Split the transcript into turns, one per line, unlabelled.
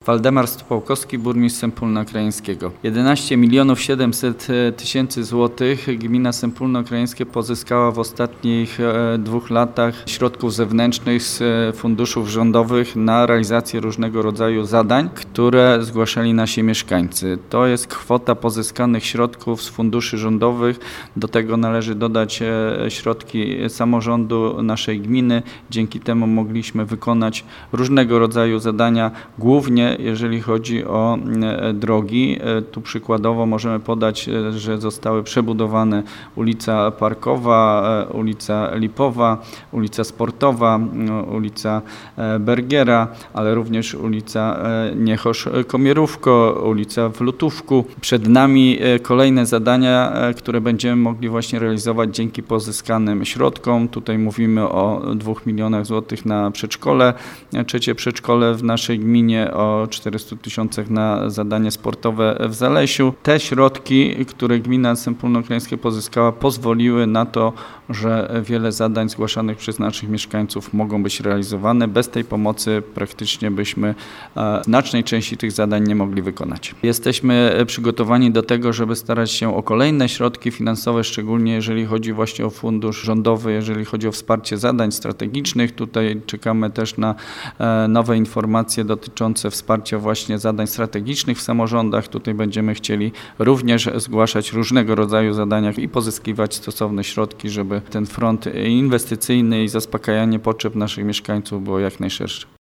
Waldemar Stupałkowski, burmistrz Sępólna Krajeńskiego. 11 700 000 złotych gmina Sępólno Krajeńskie pozyskała w ostatnich 2 latach środków zewnętrznych z funduszów rządowych na realizację różnego rodzaju zadań, które zgłaszali nasi mieszkańcy. To jest kwota pozyskanych środków z funduszy rządowych. Do tego należy dodać środki samorządu naszej gminy. Dzięki temu mogliśmy wykonać różnego rodzaju zadania, głównie jeżeli chodzi o drogi. Tu przykładowo możemy podać, że zostały przebudowane ulica Parkowa, ulica Lipowa, ulica Sportowa, ulica Bergiera, ale również ulica Niechosz-Komierówko, ulica w Lutówku. Przed nami kolejne zadania, które będziemy mogli właśnie realizować dzięki pozyskanym środkom. Tutaj mówimy o 2 milionach złotych na przedszkole, trzecie przedszkole w naszej gminie, o 400 000 na zadanie sportowe w Zalesiu. Te środki, które gmina Sępólno Krajeńskie pozyskała, pozwoliły na to, że wiele zadań zgłaszanych przez naszych mieszkańców mogą być realizowane. Bez tej pomocy praktycznie byśmy znacznej części tych zadań nie mogli wykonać. Jesteśmy przygotowani do tego, żeby starać się o kolejne środki finansowe, szczególnie jeżeli chodzi właśnie o fundusz rządowy, jeżeli chodzi o wsparcie zadań strategicznych. Tutaj czekamy też na nowe informacje dotyczące wsparcia właśnie zadań strategicznych w samorządach. Tutaj będziemy chcieli również zgłaszać różnego rodzaju zadania i pozyskiwać stosowne środki, żeby ten front inwestycyjny i zaspokajanie potrzeb naszych mieszkańców było jak najszersze.